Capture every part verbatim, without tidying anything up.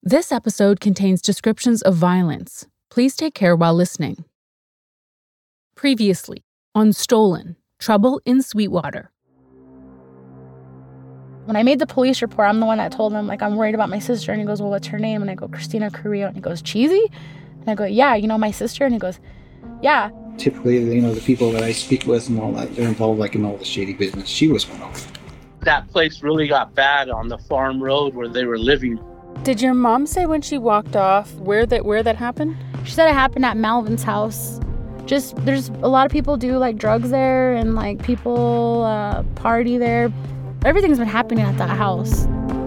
This episode contains descriptions of violence. Please take care while listening. Previously, on Stolen, Trouble in Sweetwater. When I made the police report, I'm the one that told him, like, I'm worried about my sister. And he goes, well, what's her name? And I go, Christina Carrillo. And he goes, Cheesy? And I go, yeah, you know my sister? And he goes, yeah. Typically, you know, the people that I speak with and all that, they're involved, like, in all the shady business. She was one of them. That place really got bad on the farm road where they were living. Did your mom say when she walked off where that where that happened? She said it happened at Malvin's house. Just, there's a lot of people do, like, drugs there and, like, people uh, party there. Everything's been happening at that house.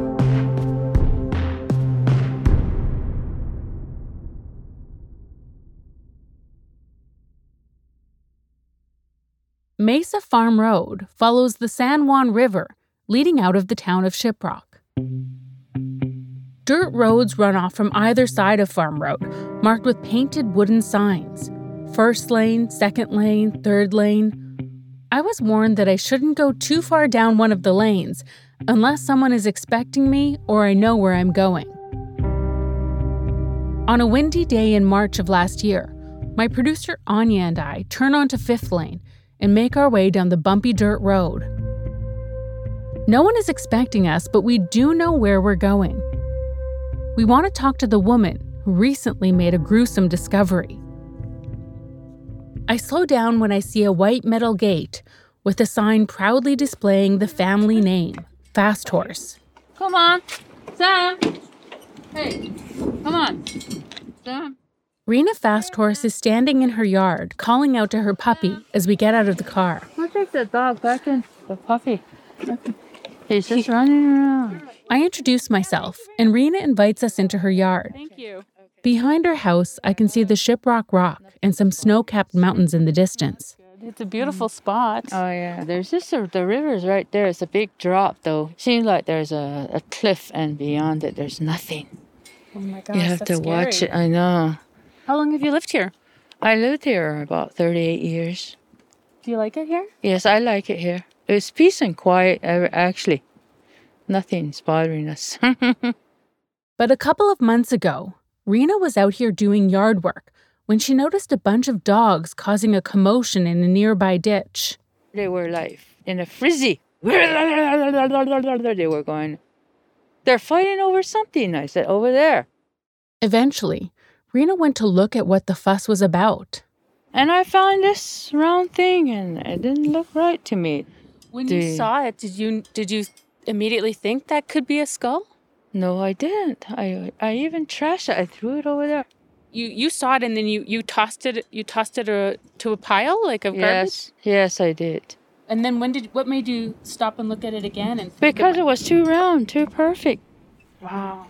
Mesa Farm Road follows the San Juan River, leading out of the town of Shiprock. Dirt roads run off from either side of Farm Road, marked with painted wooden signs. First lane, second lane, third lane. I was warned that I shouldn't go too far down one of the lanes unless someone is expecting me or I know where I'm going. On a windy day in March of last year, my producer Anya and I turn onto Fifth Lane and make our way down the bumpy dirt road. No one is expecting us, but we do know where we're going. We want to talk to the woman who recently made a gruesome discovery. I slow down when I see a white metal gate with a sign proudly displaying the family name, Fast Horse. Come on, Sam. Hey, come on, Sam. Rena Fast Horse is standing in her yard, calling out to her puppy as we get out of the car. I'll take the dog back in, the puppy. He's just running around. I introduce myself, and Rena invites us into her yard. Thank you. Behind her house, I can see the Shiprock Rock and some snow-capped mountains in the distance. It's a beautiful spot. Oh, yeah. There's just a, the river's right there. It's a big drop, though. Seems like there's a, a cliff, and beyond it, there's nothing. Oh, my gosh, You have that's to scary. watch it. I know. How long have you lived here? I lived here about thirty-eight years. Do you like it here? Yes, I like it here. It's peace and quiet, uh, actually. Nothing's bothering us. But a couple of months ago, Rena was out here doing yard work when she noticed a bunch of dogs causing a commotion in a nearby ditch. They were like in a frizzy. They were going, they're fighting over something. I said, over there. Eventually, Rena went to look at what the fuss was about. And I found this round thing, and it didn't look right to me. When Do you you- saw it, did you did you immediately think that could be a skull? No, I didn't. I I even trashed it. I threw it over there. You you saw it and then you, you tossed it you tossed it a, to a pile like of garbage. Yes, yes, I did. And then when did what made you stop and look at it again and think Because it about- was too round, too perfect. Wow.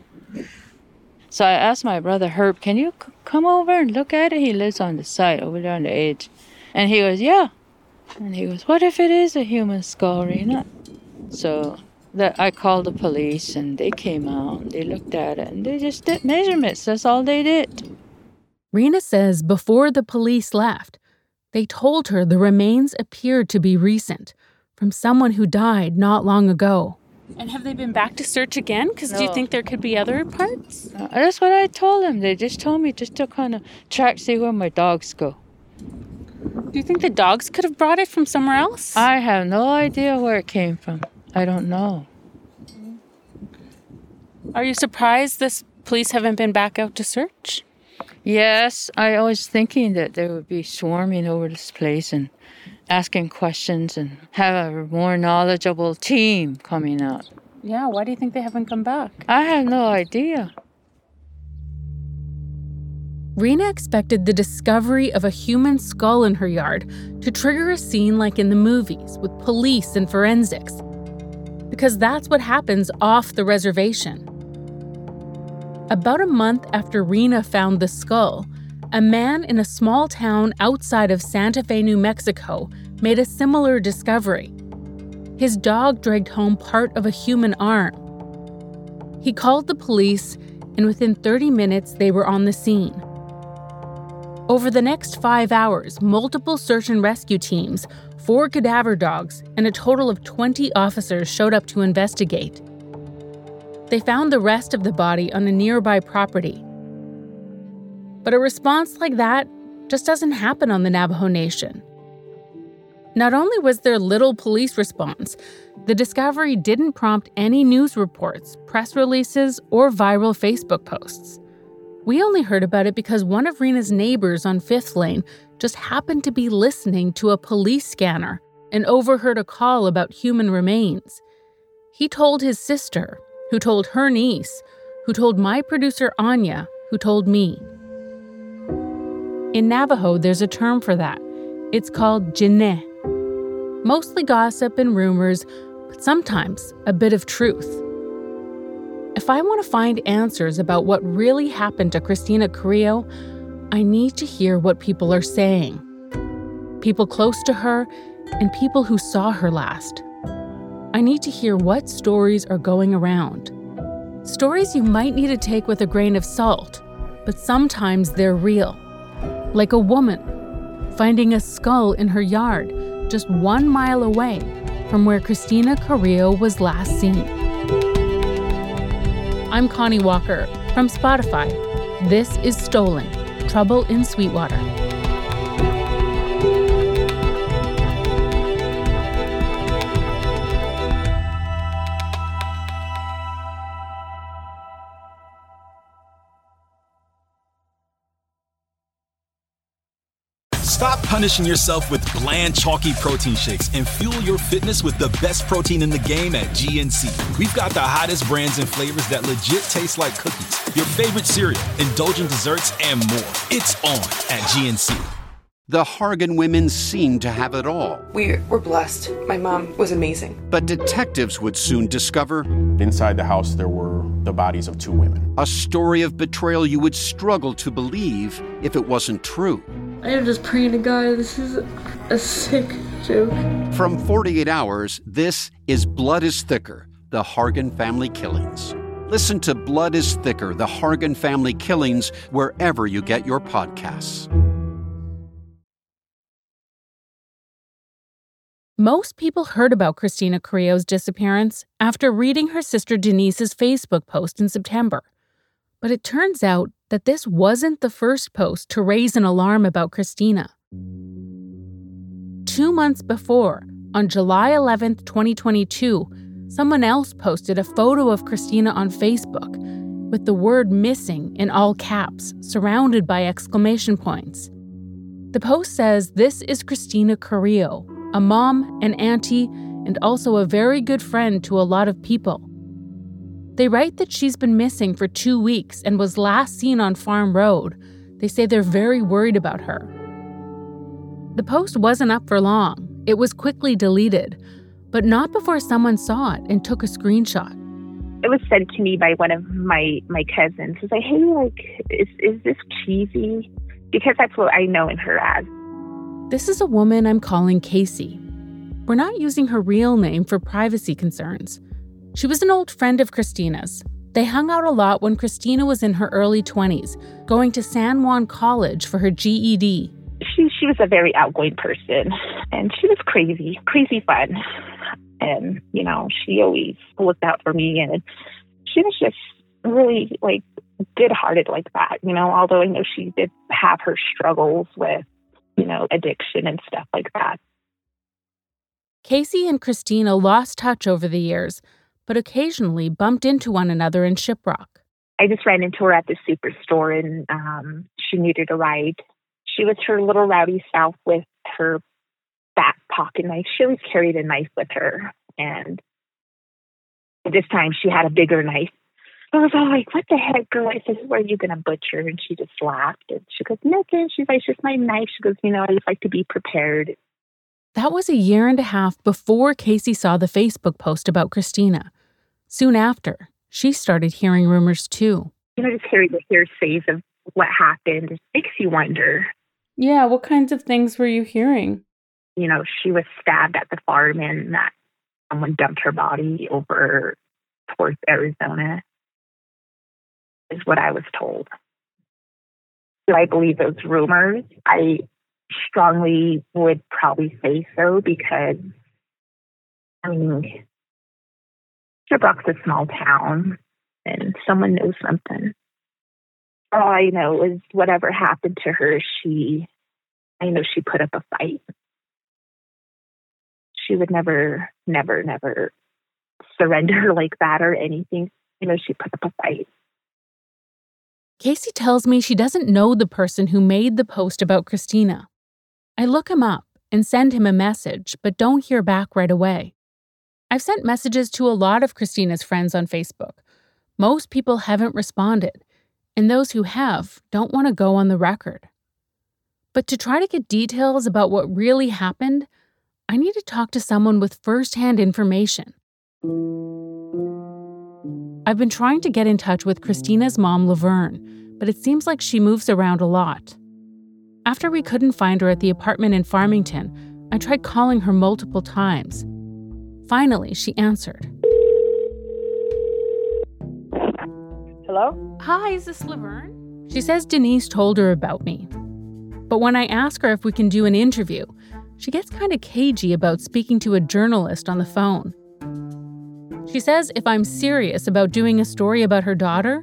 So I asked my brother Herb, "Can you c- come over and look at it?" He lives on the side over there on the edge, and he goes, "Yeah." And he goes, "What if it is a human skull, Rena?" So that I called the police, and they came out, and they looked at it, and they just did measurements. That's all they did. Rena says before the police left, they told her the remains appeared to be recent, from someone who died not long ago. And have they been back to search again? Because do you No. think there could be other parts? Uh, that's what I told them. They just told me just to kind of track, see where my dogs go. Do you think the dogs could have brought it from somewhere else? I have no idea where it came from. I don't know. Are you surprised this police haven't been back out to search? Yes, I was thinking that they would be swarming over this place and asking questions and have a more knowledgeable team coming out. Yeah, why do you think they haven't come back? I have no idea. Rena expected the discovery of a human skull in her yard to trigger a scene like in the movies with police and forensics, because that's what happens off the reservation. About a month after Rena found the skull, a man in a small town outside of Santa Fe, New Mexico, made a similar discovery. His dog dragged home part of a human arm. He called the police, and within thirty minutes, they were on the scene. Over the next five hours, multiple search and rescue teams, four cadaver dogs, and a total of twenty officers showed up to investigate. They found the rest of the body on a nearby property. But a response like that just doesn't happen on the Navajo Nation. Not only was there little police response, the discovery didn't prompt any news reports, press releases, or viral Facebook posts. We only heard about it because one of Rena's neighbors on Fifth Lane just happened to be listening to a police scanner and overheard a call about human remains. He told his sister, who told her niece, who told my producer Anya, who told me. In Navajo, there's a term for that. It's called jine. Mostly gossip and rumors, but sometimes a bit of truth. If I want to find answers about what really happened to Christina Carrillo, I need to hear what people are saying. People close to her and people who saw her last. I need to hear what stories are going around. Stories you might need to take with a grain of salt, but sometimes they're real. Like a woman finding a skull in her yard just one mile away from where Christina Carrillo was last seen. I'm Connie Walker from Spotify. This is Stolen: Trouble in Sweetwater. Stop punishing yourself with bland, chalky protein shakes and fuel your fitness with the best protein in the game at G N C. We've got the hottest brands and flavors that legit taste like cookies, your favorite cereal, indulgent desserts, and more. It's on at G N C. The Hargan women seemed to have it all. We were blessed. My mom was amazing. But detectives would soon discover... Inside the house, there were the bodies of two women. A story of betrayal you would struggle to believe if it wasn't true. I am just praying to God, this is a sick joke. From forty-eight hours, this is Blood is Thicker, the Hargan Family Killings. Listen to Blood is Thicker, the Hargan Family Killings, wherever you get your podcasts. Most people heard about Christina Carrillo's disappearance after reading her sister Denise's Facebook post in September. But it turns out that this wasn't the first post to raise an alarm about Christina. Two months before, on July eleventh, twenty twenty-two, someone else posted a photo of Christina on Facebook with the word missing in all caps, surrounded by exclamation points. The post says this is Christina Carrillo, a mom, an auntie, and also a very good friend to a lot of people. They write that she's been missing for two weeks and was last seen on Farm Road. They say they're very worried about her. The post wasn't up for long. It was quickly deleted, but not before someone saw it and took a screenshot. It was sent to me by one of my, my cousins. It was like, hey, like, is, is this cheesy? Because that's what I know in her as. This is a woman I'm calling Casey. We're not using her real name for privacy concerns. She was an old friend of Christina's. They hung out a lot when Christina was in her early twenties, going to San Juan College for her G E D. She she was a very outgoing person, and she was crazy, crazy fun. And, you know, she always looked out for me, and she was just really, like, good-hearted like that, you know, although I know she did have her struggles with, you know, addiction and stuff like that. Casey and Christina lost touch over the years, but occasionally bumped into one another in Shiprock. I just ran into her at the superstore, and um, she needed a ride. She was her little rowdy self with her back pocket knife. She always carried a knife with her, and this time she had a bigger knife. I was all like, what the heck, girl? I said, who are you going to butcher? And she just laughed. And she goes, nothing. She's like, it's just my knife. She goes, you know, I just like to be prepared. That was a year and a half before Casey saw the Facebook post about Christina. Soon after, she started hearing rumors too. You know, just hearing the hearsays of what happened makes you wonder. Yeah, what kinds of things were you hearing? You know, she was stabbed at the farm and that someone dumped her body over towards Arizona, is what I was told. Do I believe those rumors? I strongly would probably say so because, I mean, Shiprock's a small town. and someone knows something. All I know is whatever happened to her, she, I know she put up a fight. She would never, never, never surrender like that or anything. You know, she put up a fight. Casey tells me she doesn't know the person who made the post about Christina. I look him up and send him a message, but don't hear back right away. I've sent messages to a lot of Christina's friends on Facebook. Most people haven't responded, and those who have don't want to go on the record. But to try to get details about what really happened, I need to talk to someone with first-hand information. I've been trying to get in touch with Christina's mom, Laverne, but it seems like she moves around a lot. After we couldn't find her at the apartment in Farmington, I tried calling her multiple times. Finally, she answered. Hello? Hi, is this Laverne? She says Denise told her about me. But when I ask her if we can do an interview, she gets kind of cagey about speaking to a journalist on the phone. She says if I'm serious about doing a story about her daughter,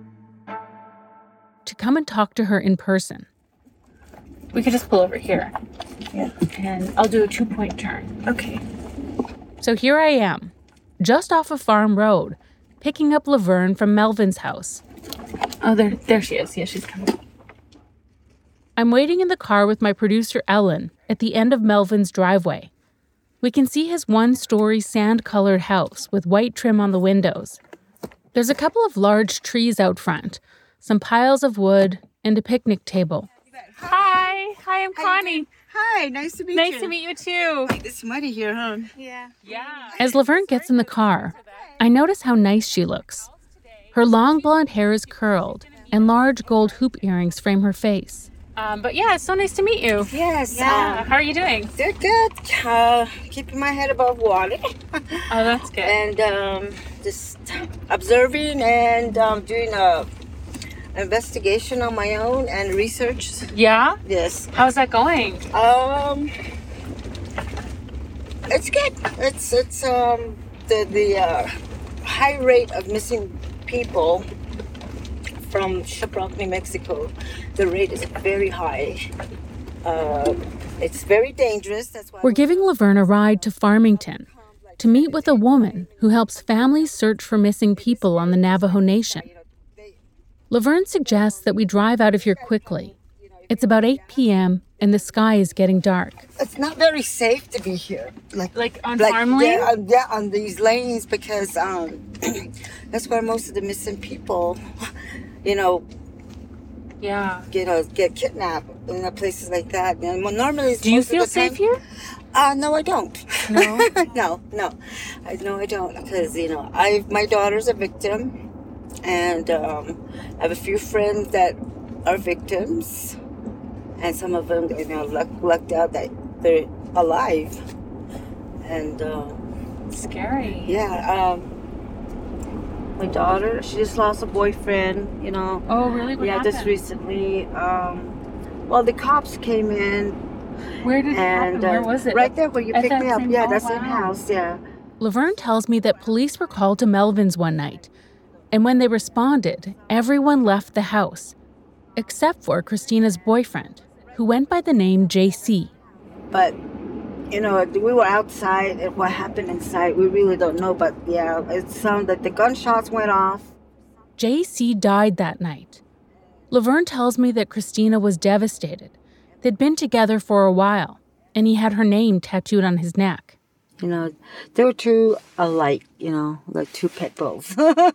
to come and talk to her in person. We could just pull over here. Yeah. And I'll do a two-point turn. Okay. So here I am, just off a farm road, picking up Laverne from Melvin's house. Oh, there, there she is. Yeah, she's coming. I'm waiting in the car with my producer, Ellen, at the end of Melvin's driveway. We can see his one-story sand-colored house with white trim on the windows. There's a couple of large trees out front, some piles of wood, and a picnic table. Hi. Hi, I'm Connie. Hi, nice to meet nice you. Nice to meet you, too. It's muddy here, huh? Yeah. Yeah. As Laverne gets in the car, I notice how nice she looks. Her long blonde hair is curled, and large gold hoop earrings frame her face. Um, but yeah, it's so nice to meet you. Yes. Yeah. Um, How are you doing? Good, good. Uh, keeping my head above water. Oh, that's good. And um, just observing and um, doing a investigation on my own and research. Yeah? Yes. How's that going? Um, it's good. It's it's um the the uh, high rate of missing people from Shiprock, New Mexico. The rate is very high. Uh, it's very dangerous. That's why we're giving Laverne a ride to Farmington to meet with a woman who helps families search for missing people on the Navajo Nation. Laverne suggests that we drive out of here quickly. It's about eight p.m. and the sky is getting dark. It's not very safe to be here. Like, like on like, farm lanes? Yeah, yeah, on these lanes because um, that's where most of the missing people, you know, yeah, you know, get kidnapped in the places like that. And well, normally, it's do you most feel of the time, safe here? Uh, no, I don't. No, no, no, I no, I don't because you know, I my daughter's a victim, and um, I have a few friends that are victims, and some of them, you know, luck, lucked out that they're alive, and um, scary. Yeah. Um, My daughter, she just lost a boyfriend, you know. Oh, really? What yeah, happened? just recently. Um, well, the cops came in. Where did it and, happen? Where uh, was it? Right there where you At picked that me up. same- Yeah, oh, that wow. same house, yeah. Laverne tells me that police were called to Melvin's one night, and when they responded, everyone left the house, except for Christina's boyfriend, who went by the name J C. But, you know, we were outside, and what happened inside, we really don't know. But, yeah, it sounded like the gunshots went off. J C died that night. Laverne tells me that Christina was devastated. They'd been together for a while, and he had her name tattooed on his neck. You know, they were two alike, you know, like two pit bulls.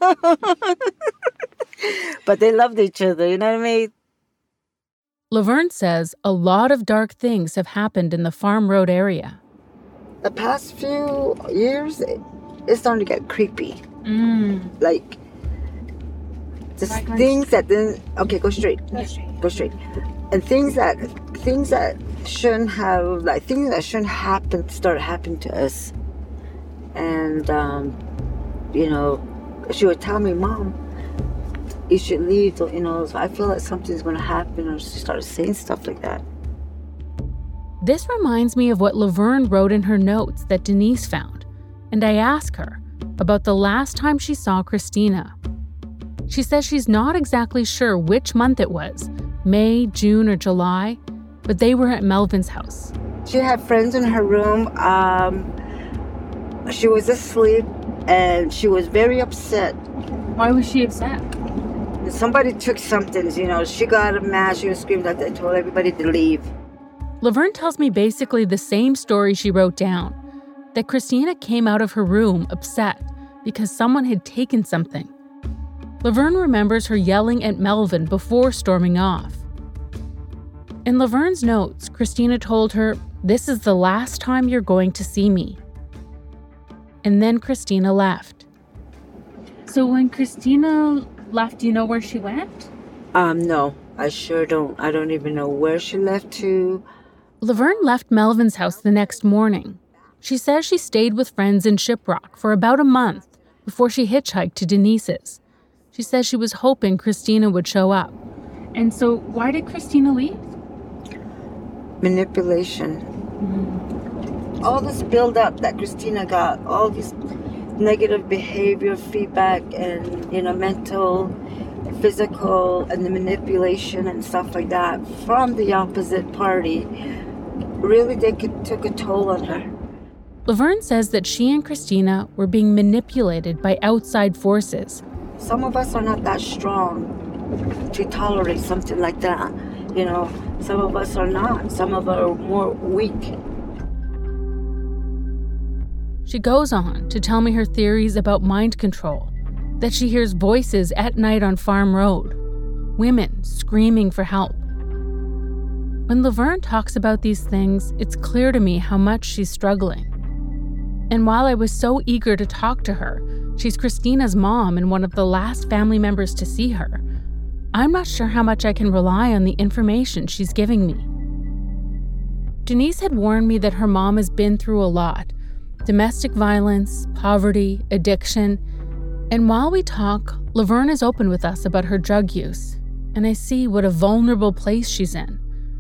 But they loved each other, you know what I mean? Laverne says a lot of dark things have happened in the Farm Road area. The past few years, it, it's starting to get creepy. Mm. Like, just Like things that then, okay, go straight. Go straight. Go straight. And things that, things that shouldn't have, like, things that shouldn't happen start happening to us. And, um, you know, she would tell me, Mom, you should leave, you know, I feel like something's going to happen, or she started saying stuff like that. This reminds me of what Laverne wrote in her notes that Denise found, and I ask her about the last time she saw Christina. She says she's not exactly sure which month it was, May, June, or July, but they were at Melvin's house. She had friends in her room. Um, she was asleep, and she was very upset. Why was she upset? Somebody took something, you know. She got mad. She was screaming that they told everybody to leave. Laverne tells me basically the same story she wrote down, that Christina came out of her room upset because someone had taken something. Laverne remembers her yelling at Melvin before storming off. In Laverne's notes, Christina told her, "This is the last time you're going to see me." And then Christina left. So when Christina left, do you know where she went? Um, no, I sure don't. I don't even know where she left to. Laverne left Melvin's house the next morning. She says she stayed with friends in Shiprock for about a month before she hitchhiked to Denise's. She says she was hoping Christina would show up. And so why did Christina leave? Manipulation. Mm-hmm. All this build-up that Christina got, all this negative behavior, feedback, and, you know, mental, physical, and the manipulation and stuff like that from the opposite party, really they could, took a toll on her. Laverne says that she and Christina were being manipulated by outside forces. Some of us are not that strong to tolerate something like that. You know, some of us are not. Some of us are more weak. She goes on to tell me her theories about mind control, that she hears voices at night on Farm Road, women screaming for help. When Laverne talks about these things, it's clear to me how much she's struggling. And while I was so eager to talk to her, she's Christina's mom and one of the last family members to see her, I'm not sure how much I can rely on the information she's giving me. Denise had warned me that her mom has been through a lot: domestic violence, poverty, addiction. And while we talk, Laverne is open with us about her drug use, and I see what a vulnerable place she's in.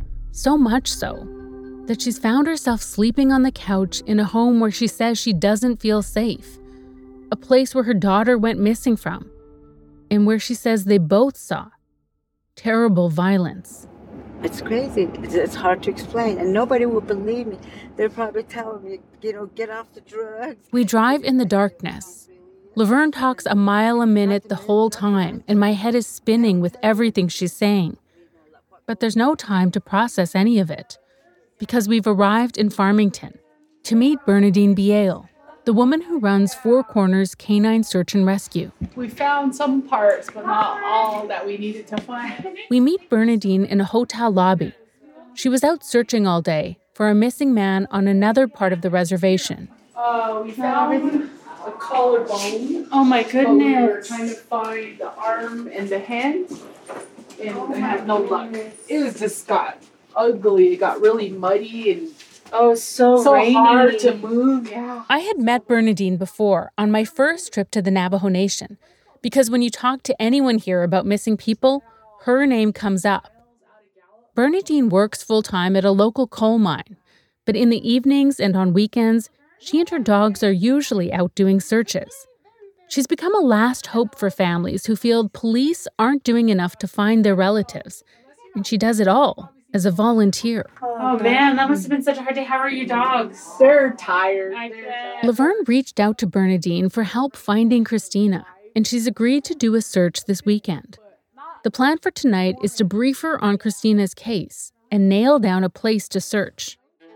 So much so that she's found herself sleeping on the couch in a home where she says she doesn't feel safe, a place where her daughter went missing from, and where she says they both saw terrible violence. It's crazy. It's, it's hard to explain, and nobody will believe me. They're probably telling me, you know, get off the drugs. We drive in the darkness. Laverne talks a mile a minute the whole time, and my head is spinning with everything she's saying. But there's no time to process any of it, because we've arrived in Farmington to meet Bernadine Biel, the woman who runs Four Corners Canine Search and Rescue. We found some parts, but not all that we needed to find. We meet Bernadine in a hotel lobby. She was out searching all day for a missing man on another part of the reservation. Uh, we found a collarbone. Oh my goodness. We were trying to find the arm and the hand, and oh I had no luck. It was just got ugly. It got really muddy and oh, so, so rainy. hard to move. Yeah. I had met Bernadine before on my first trip to the Navajo Nation, because when you talk to anyone here about missing people, her name comes up. Bernadine works full-time at a local coal mine, but in the evenings and on weekends, she and her dogs are usually out doing searches. She's become a last hope for families who feel police aren't doing enough to find their relatives, and she does it all as a volunteer. Oh man, that must have been such a hard day. How are your dogs? They're tired. I bet. Laverne reached out to Bernadine for help finding Christina, and she's agreed to do a search this weekend. The plan for tonight is to brief her on Christina's case and nail down a place to search.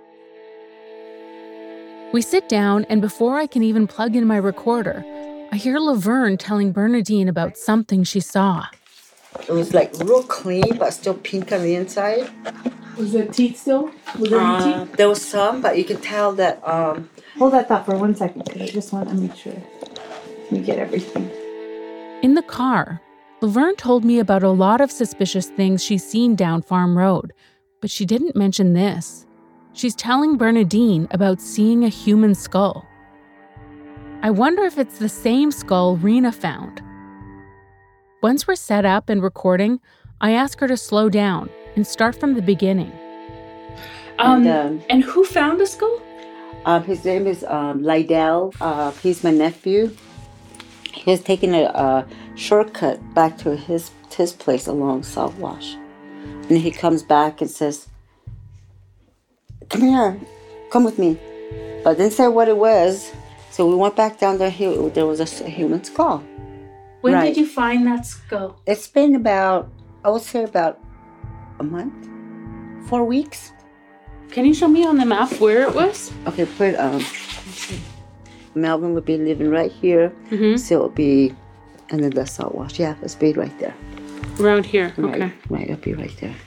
We sit down, and before I can even plug in my recorder, I hear Laverne telling Bernadine about something she saw. It was like real clean, but still pink on the inside. Was there teeth still? Was there uh, any teeth? There was some, but you could tell that... Um, Hold that thought for one second, because I just want to make sure we get everything. In the car, Laverne told me about a lot of suspicious things she's seen down Farm Road, but she didn't mention this. She's telling Bernadine about seeing a human skull. I wonder if it's the same skull Rena found. Once we're set up and recording, I ask her to slow down and start from the beginning. Um, and, um, and who found the skull? Um, his name is um, Lydell. Uh, he's my nephew. He was taking a, a shortcut back to his his place along South Wash. And he comes back and says, come here, come with me. But didn't say what it was. So we went back down there. There was a human skull. When right. did you find that skull? It's been about, I would say about a month, four weeks. Can you show me on the map where it was? Okay, put, um, Melvin would be living right here. Mm-hmm. So it would be, and then the Salt Wash. Yeah, it's be right there. Around here, right, okay. Right, it'll be right there.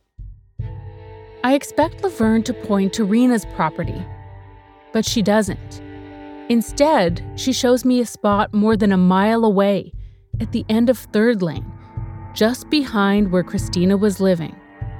I expect Laverne to point to Rena's property, but she doesn't. Instead, she shows me a spot more than a mile away, at the end of Third Lane, just behind where Christina was living.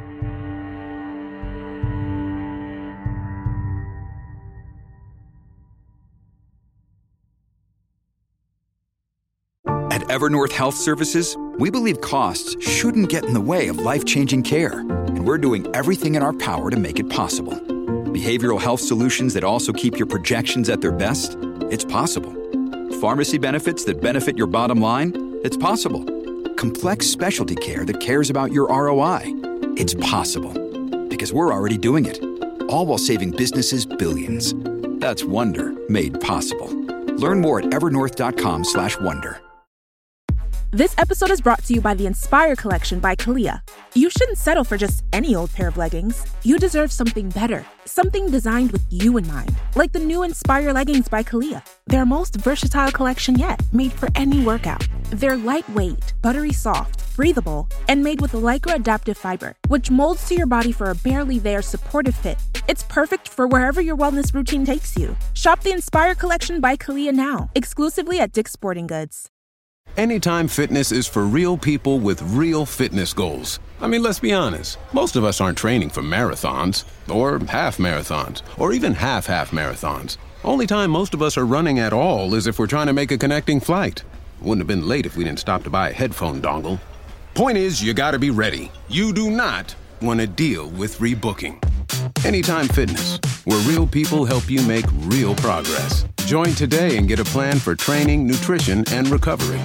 At Evernorth Health Services, we believe costs shouldn't get in the way of life-changing care, and we're doing everything in our power to make it possible. Behavioral health solutions that also keep your projections at their best? It's possible. Pharmacy benefits that benefit your bottom line? It's possible. Complex specialty care that cares about your R O I? It's possible. Because we're already doing it. All while saving businesses billions. That's Wonder made possible. Learn more at evernorth.com slash wonder. This episode is brought to you by the Inspire Collection by Kalia. You shouldn't settle for just any old pair of leggings. You deserve something better, something designed with you in mind, like the new Inspire leggings by Kalia. Their most versatile collection yet, made for any workout. They're lightweight, buttery soft, breathable, and made with Lycra adaptive fiber, which molds to your body for a barely there supportive fit. It's perfect for wherever your wellness routine takes you. Shop the Inspire Collection by Kalia now, exclusively at Dick's Sporting Goods. Anytime Fitness is for real people with real fitness goals. I mean, let's be honest. Most of us aren't training for marathons, or half marathons, or even half-half marathons. Only time most of us are running at all is if we're trying to make a connecting flight. Wouldn't have been late if we didn't stop to buy a headphone dongle. Point is, you gotta be ready. You do not want to deal with rebooking. Anytime Fitness, where real people help you make real progress. Join today and get a plan for training, nutrition, and recovery.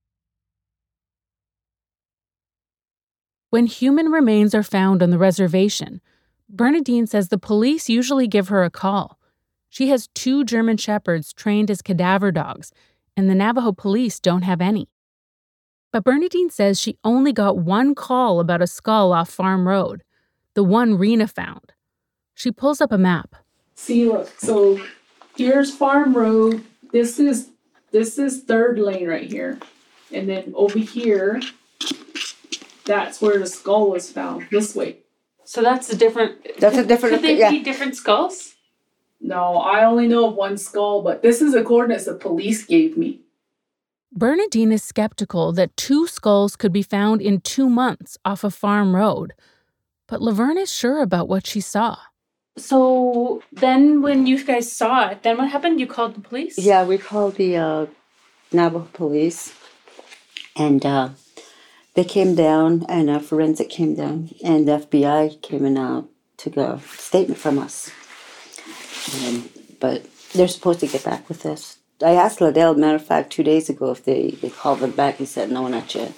When human remains are found on the reservation, Bernadine says the police usually give her a call. She has two German Shepherds trained as cadaver dogs, and the Navajo police don't have any. But Bernadine says she only got one call about a skull off Farm Road, the one Rena found. She pulls up a map. See, look, so here's Farm Road. This is this is Third Lane right here. And then over here, that's where the skull was found, this way. So that's a different... That's a different... Could they yeah. be different skulls? No, I only know of one skull, but this is the coordinates the police gave me. Bernadine is skeptical that two skulls could be found in two months off of Farm Road, but Laverne is sure about what she saw. So then when you guys saw it, then what happened? You called the police? Yeah, we called the uh, Navajo police, and uh, they came down, and a forensic came down, and the F B I came in and uh, took a statement from us. Um, but they're supposed to get back with us. I asked Liddell, matter of fact, two days ago if they, they called them back. He said, no, not yet.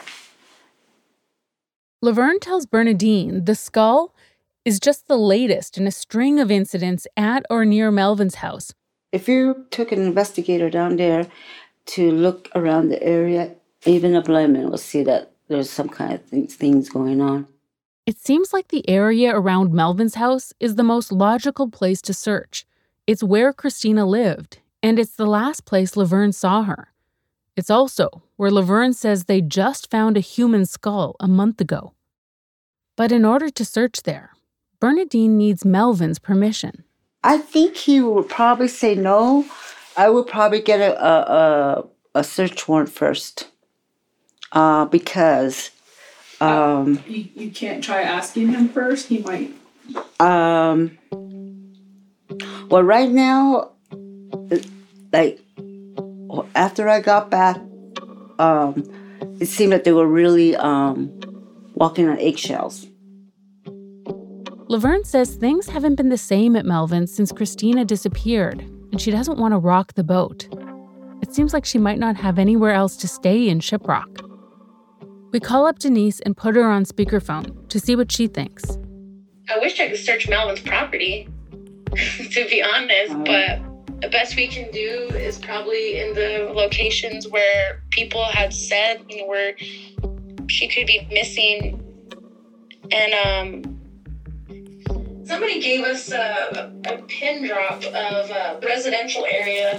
Laverne tells Bernadine the skull is just the latest in a string of incidents at or near Melvin's house. If you took an investigator down there to look around the area, even a blind man will see that there's some kind of things, things going on. It seems like the area around Melvin's house is the most logical place to search. It's where Christina lived, and it's the last place Laverne saw her. It's also where Laverne says they just found a human skull a month ago. But in order to search there, Bernadine needs Melvin's permission. I think he would probably say no. I would probably get a a, a, a search warrant first, uh, because um, uh, you, you can't try asking him first. He might. Um. Well, right now, like after I got back, um, it seemed that they were really um, walking on eggshells. Laverne says things haven't been the same at Melvin's since Christina disappeared, and she doesn't want to rock the boat. it seems like she might not have anywhere else to stay in Shiprock. We call up Denise and put her on speakerphone to see what she thinks. I wish I could search Melvin's property, to be honest, but the best we can do is probably in the locations where people had said, you know, where she could be missing. And um, somebody gave us a, a pin drop of a residential area.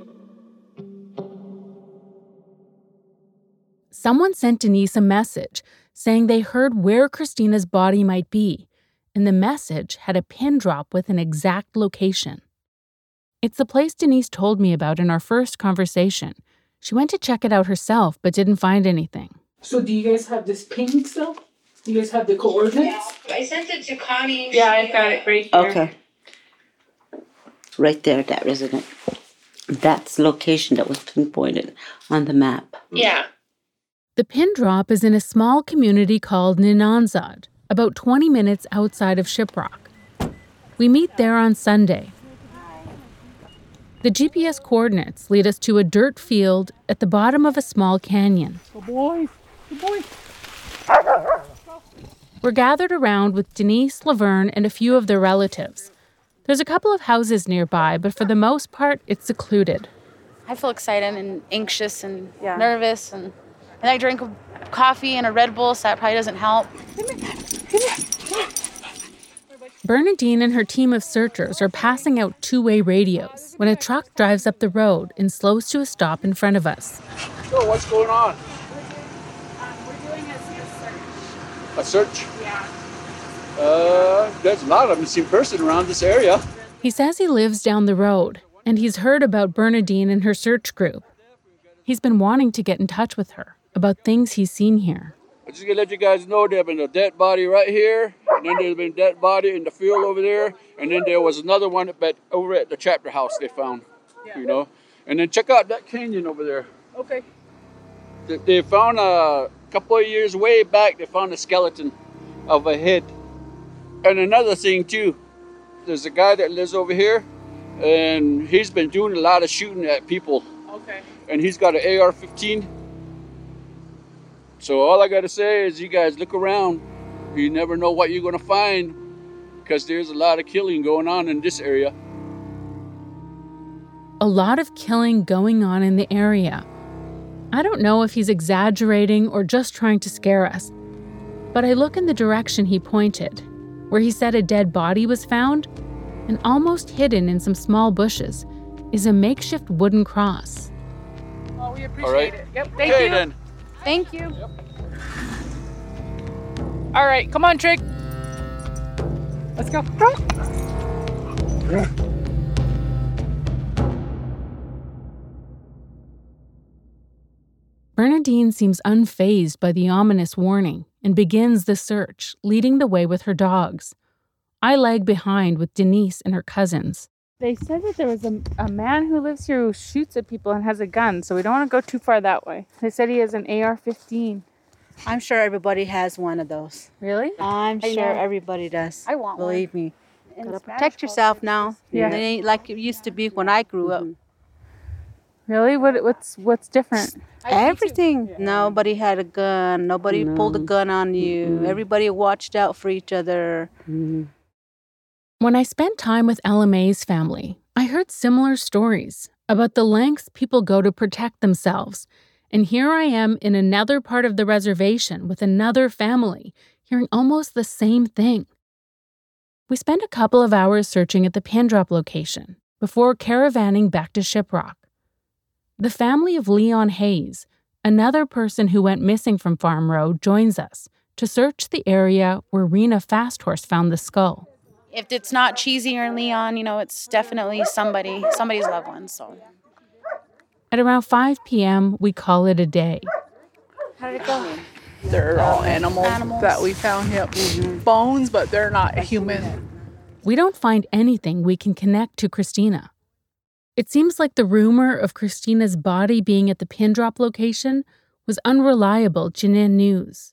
Someone sent Denise a message saying they heard where Christina's body might be, and the message had a pin drop with an exact location. It's the place Denise told me about in our first conversation. She went to check it out herself, but didn't find anything. So do you guys have this ping still? Do you guys have the coordinates? Yeah, I sent it to Connie. Yeah, I got it right here. Okay. Right there, that resident. That's the location that was pinpointed on the map. Yeah. The pin drop is in a small community called Ninanzad, about twenty minutes outside of Shiprock. We meet there on Sunday. The G P S coordinates lead us to a dirt field at the bottom of a small canyon. Good boy. Good boy. We're gathered around with Denise, Laverne, and a few of their relatives. There's a couple of houses nearby, but for the most part, it's secluded. I feel excited and anxious and yeah. nervous, and, and I drink coffee and a Red Bull, so that probably doesn't help. Bernadine and her team of searchers are passing out two-way radios when a truck drives up the road and slows to a stop in front of us. So what's going on? Um, we're doing a search. A search? Yeah. Uh, there's a lot of missing person around this area. He says he lives down the road, and he's heard about Bernadine and her search group. He's been wanting to get in touch with her about things he's seen here. I'm just gonna let you guys know there's been a dead body right here, and then there's been a dead body in the field over there, and then there was another one at, over at the chapter house they found, yeah. you know. And then check out that canyon over there. Okay. They, they found a couple of years way back, they found a skeleton of a head. And another thing too, there's a guy that lives over here, and he's been doing a lot of shooting at people. Okay. And he's got an A R fifteen. So all I gotta say is you guys look around. You never know what you're gonna find, because there's a lot of killing going on in this area. A lot of killing going on in the area. I don't know if he's exaggerating or just trying to scare us, but I look in the direction he pointed, where he said a dead body was found, and almost hidden in some small bushes is a makeshift wooden cross. Oh, we appreciate all right. it. Yep, thank okay, you. Then. Thank you. Yep. All right, come on, Trick. Let's go. Bernadine seems unfazed by the ominous warning and begins the search, leading the way with her dogs. I lag behind with Denise and her cousins. They said that there was a, a man who lives here who shoots at people and has a gun, so we don't want to go too far that way. They said he has an A R fifteen. I'm sure everybody has one of those. Really? I'm I sure know. everybody does. I want one. Believe me. In Gotta Spanish protect yourself culture. now. Yeah. It ain't like it used to be when I grew up. Really? What? What's what's different? Everything. Nobody had a gun. Nobody No. pulled a gun on you. Mm-mm. Everybody watched out for each other. Mm-hmm. When I spent time with Ella Mae's family, I heard similar stories about the lengths people go to protect themselves. And here I am in another part of the reservation with another family, hearing almost the same thing. We spent a couple of hours searching at the pin drop location before caravanning back to Shiprock. The family of Leon Hayes, another person who went missing from Farm Road, joins us to search the area where Rena Fasthorse found the skull. If it's not Cheesy or Leon, you know, it's definitely somebody, somebody's loved one, so. At around five p.m., we call it a day. How did it go? They're all animals, Animals. that we found. Yep. Bones, but they're not human. We don't find anything we can connect to Christina. It seems like the rumor of Christina's body being at the pin drop location was unreliable Chinen news.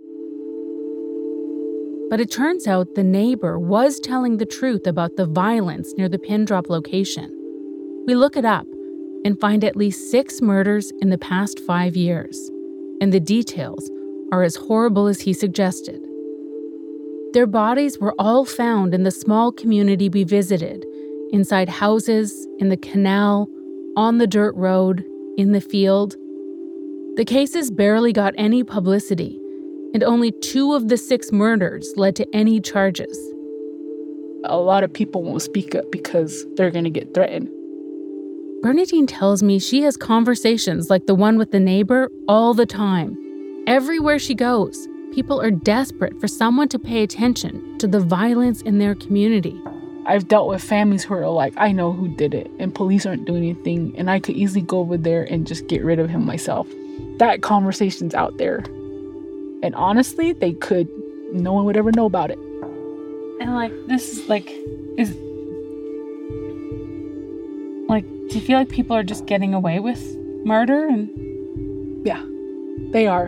But it turns out the neighbor was telling the truth about the violence near the pin drop location. We look it up, and find at least six murders in the past five years. And the details are as horrible as he suggested. Their bodies were all found in the small community we visited, inside houses, in the canal, on the dirt road, in the field. The cases barely got any publicity, and only two of the six murders led to any charges. A lot of people won't speak up because they're going to get threatened. Bernadine tells me she has conversations like the one with the neighbor all the time. Everywhere she goes, people are desperate for someone to pay attention to the violence in their community. I've dealt with families who are like, I know who did it, and police aren't doing anything, and I could easily go over there and just get rid of him myself. That conversation's out there. And honestly, they could, no one would ever know about it. And like, this is like, is, like, do you feel like people are just getting away with murder? And yeah, they are.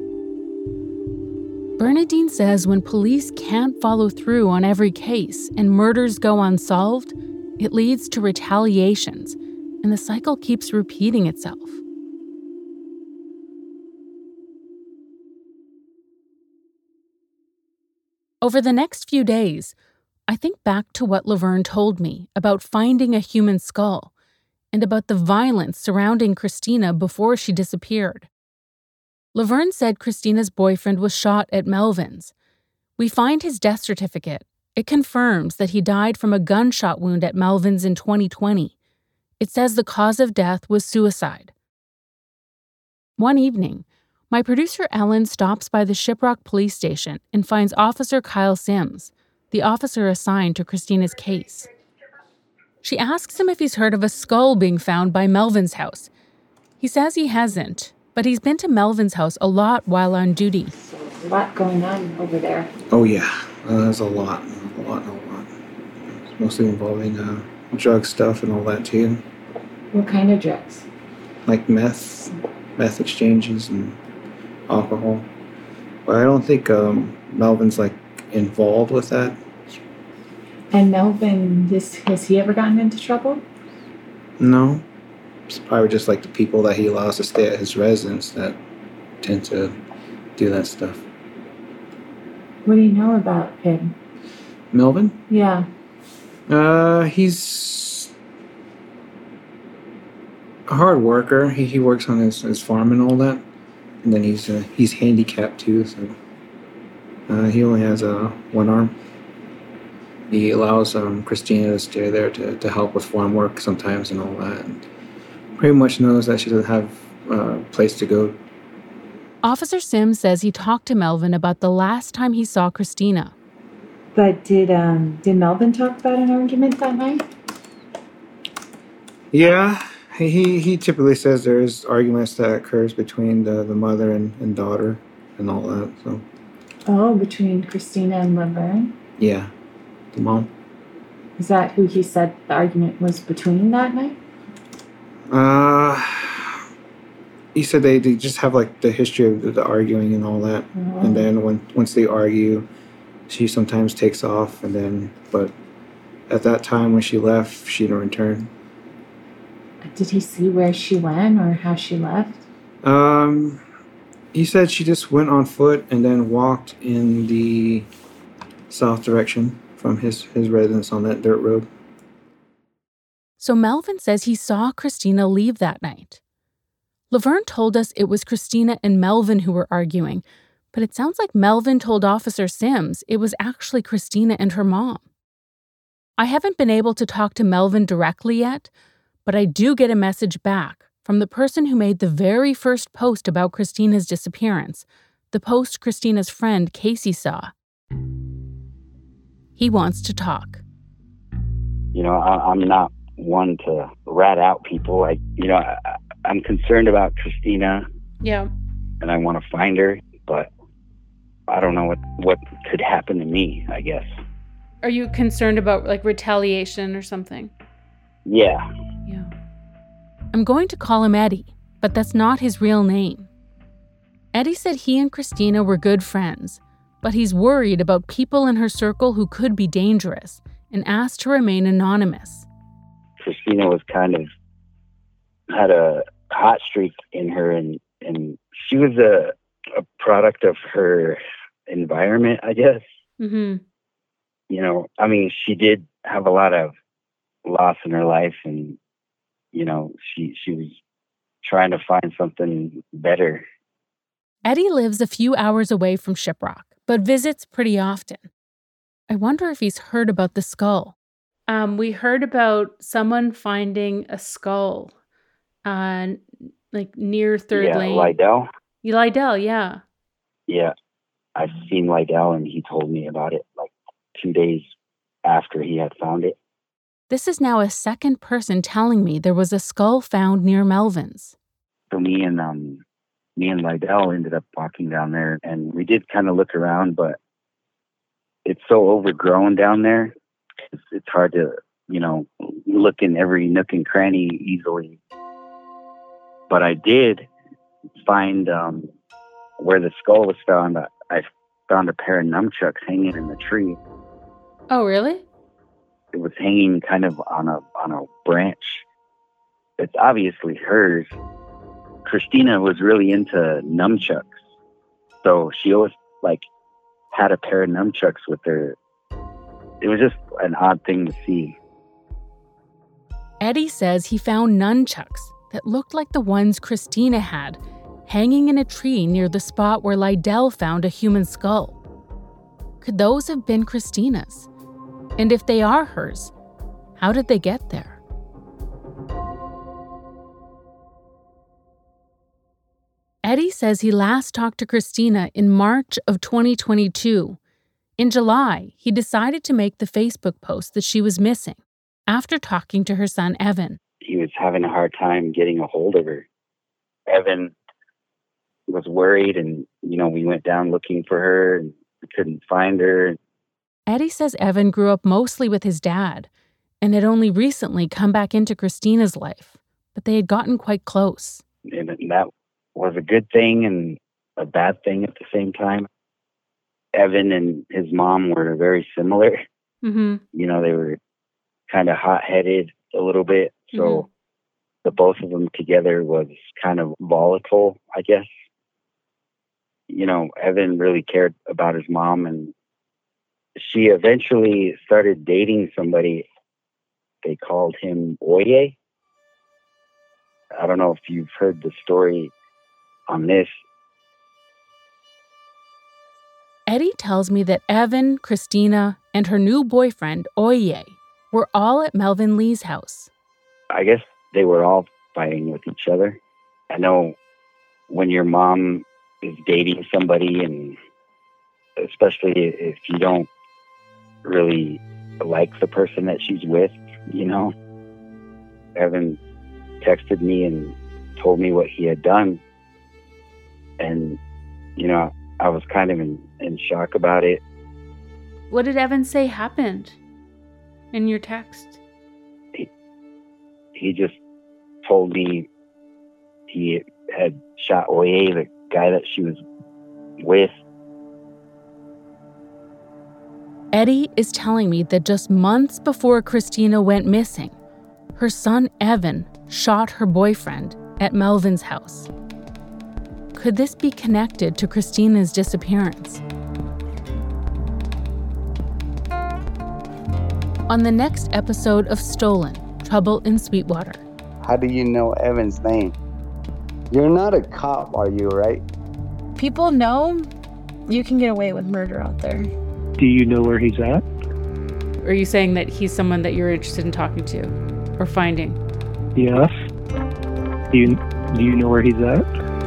Bernadine says when police can't follow through on every case and murders go unsolved, it leads to retaliations, and the cycle keeps repeating itself. Over the next few days, I think back to what Laverne told me about finding a human skull and about the violence surrounding Christina before she disappeared. Laverne said Christina's boyfriend was shot at Melvin's. We find his death certificate. It confirms that he died from a gunshot wound at Melvin's in twenty twenty. It says the cause of death was suicide. One evening, my producer Ellen stops by the Shiprock police station and finds Officer Kyle Sims, the officer assigned to Christina's case. She asks him if he's heard of a skull being found by Melvin's house. He says he hasn't, but he's been to Melvin's house a lot while on duty. So there's a lot going on over there. Oh yeah, uh, there's a lot, a lot, a lot. It's mostly involving uh, drug stuff and all that too. What kind of drugs? Like meth, meth exchanges and alcohol. But I don't think um, Melvin's like involved with that. And Melvin, this, has he ever gotten into trouble? No. It's probably just like the people that he allows to stay at his residence that tend to do that stuff. What do you know about him? Melvin? Yeah. Uh, he's a hard worker. He, he works on his, his farm and all that. And then he's uh, he's handicapped too, so uh, he only has uh, one arm. He allows um, Christina to stay there to, to help with farm work sometimes and all that. And pretty much knows that she doesn't have a place to go. Officer Sims says he talked to Melvin about the last time he saw Christina. But did um did Melvin talk about an argument that night? Yeah, he he typically says there's arguments that occurs between the, the mother and, and daughter and all that. So. Oh, between Christina and Laverne? Yeah, the mom. Is that who he said the argument was between that night? Uh, he said they, they just have like the history of the, the arguing and all that. Oh. And then when once they argue, she sometimes takes off, and then, but at that time when she left, she didn't return. Did he see where she went or how she left? Um, he said she just went on foot and then walked in the south direction from his, his residence on that dirt road. So Melvin says he saw Christina leave that night. Laverne told us it was Christina and Melvin who were arguing, but it sounds like Melvin told Officer Sims it was actually Christina and her mom. I haven't been able to talk to Melvin directly yet, but I do get a message back from the person who made the very first post about Christina's disappearance, the post Christina's friend Casey saw. He wants to talk. You know, I, I'm not one to rat out people. I, you know, I, I'm concerned about Christina. Yeah. And I want to find her, but I don't know what, what could happen to me, I guess. Are you concerned about, like, retaliation or something? Yeah. Yeah. I'm going to call him Eddie, but that's not his real name. Eddie said he and Christina were good friends, but he's worried about people in her circle who could be dangerous and asked to remain anonymous. Christina was kind of had a hot streak in her, and, and she was a, a product of her environment, I guess. Mm-hmm. You know, I mean, she did have a lot of loss in her life, and, you know, she, she was trying to find something better. Eddie lives a few hours away from Shiprock, but visits pretty often. I wonder if he's heard about the skull. Um, we heard about someone finding a skull, uh, like near Third yeah, Lane. Lydell. Lydell, yeah. Yeah, I've seen Lydell, and he told me about it like two days after he had found it. This is now a second person telling me there was a skull found near Melvin's. So me and um, me and Lydell ended up walking down there, and we did kind of look around, but it's so overgrown down there. It's, it's hard to, you know, look in every nook and cranny easily. But I did find um, where the skull was found. I found a pair of nunchucks hanging in the tree. Oh, really? It was hanging kind of on a on a branch. It's obviously hers. Christina was really into nunchucks, so she always like had a pair of nunchucks with her. It was just an odd thing to see. Eddie says he found nunchucks that looked like the ones Christina had, hanging in a tree near the spot where Lydell found a human skull. Could those have been Christina's? And if they are hers, how did they get there? Eddie says he last talked to Christina in March of twenty twenty-two. In July, he decided to make the Facebook post that she was missing after talking to her son, Evan. He was having a hard time getting a hold of her. Evan was worried, and, you know, we went down looking for her, and we couldn't find her. Eddie says Evan grew up mostly with his dad and had only recently come back into Christina's life, but they had gotten quite close. And that was a good thing and a bad thing at the same time. Evan and his mom were very similar. Mm-hmm. You know, they were kind of hot-headed a little bit. So mm-hmm. the both of them together was kind of volatile, I guess. You know, Evan really cared about his mom, and she eventually started dating somebody. They called him Oye. I don't know if you've heard the story on this. Eddie tells me that Evan, Christina, and her new boyfriend, Oye, were all at Melvin Lee's house. I guess they were all fighting with each other. I know when your mom is dating somebody, and especially if you don't really like the person that she's with, you know. Evan texted me and told me what he had done. And, you know, I was kind of in, in shock about it. What did Evan say happened in your text? He, he just told me he had shot Oye, the guy that she was with. Eddie is telling me that just months before Christina went missing, her son Evan shot her boyfriend at Melvin's house. Could this be connected to Christina's disappearance? On the next episode of Stolen, Trouble in Sweetwater. How do you know Evan's name? You're not a cop, are you, right? People know you can get away with murder out there. Do you know where he's at? Are you saying that he's someone that you're interested in talking to or finding? Yes. Do you, do you know where he's at?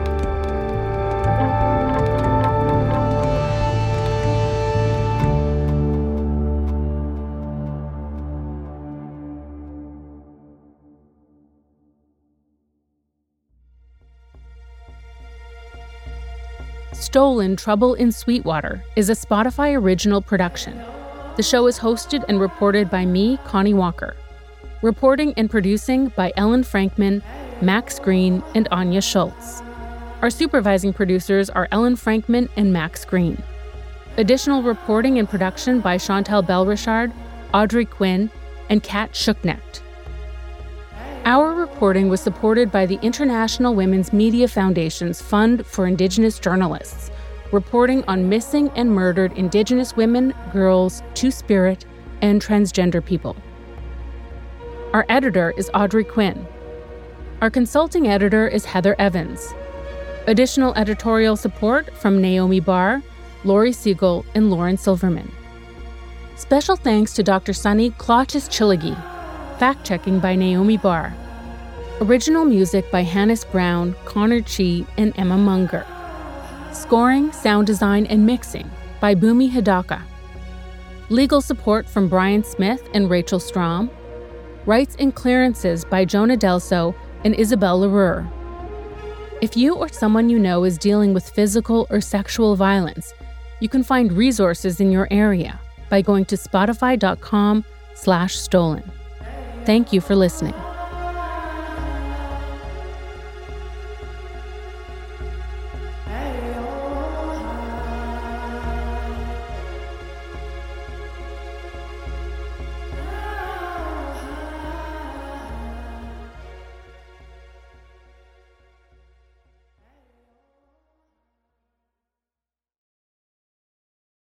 Stolen, Trouble in Sweetwater is a Spotify original production. The show is hosted and reported by me, Connie Walker. Reporting and producing by Ellen Frankman, Max Green, and Anya Schultz. Our supervising producers are Ellen Frankman and Max Green. Additional reporting and production by Chantal Bell-Richard, Audrey Quinn, and Kat Schucknecht. Our reporting was supported by the International Women's Media Foundation's Fund for Indigenous Journalists, reporting on missing and murdered Indigenous women, girls, Two-Spirit, and transgender people. Our editor is Audrey Quinn. Our consulting editor is Heather Evans. Additional editorial support from Naomi Barr, Lori Siegel, and Lauren Silverman. Special thanks to Doctor Sunny Klotches-Chiligi. Fact-checking by Naomi Barr. Original music by Hannes Brown, Connor Chi, and Emma Munger. Scoring, sound design, and mixing by Bhumi Hidaka. Legal support from Brian Smith and Rachel Strom. Rights and clearances by Jonah Delso and Isabel LaRue. If you or someone you know is dealing with physical or sexual violence, you can find resources in your area by going to spotify.com slash stolen. Thank you for listening.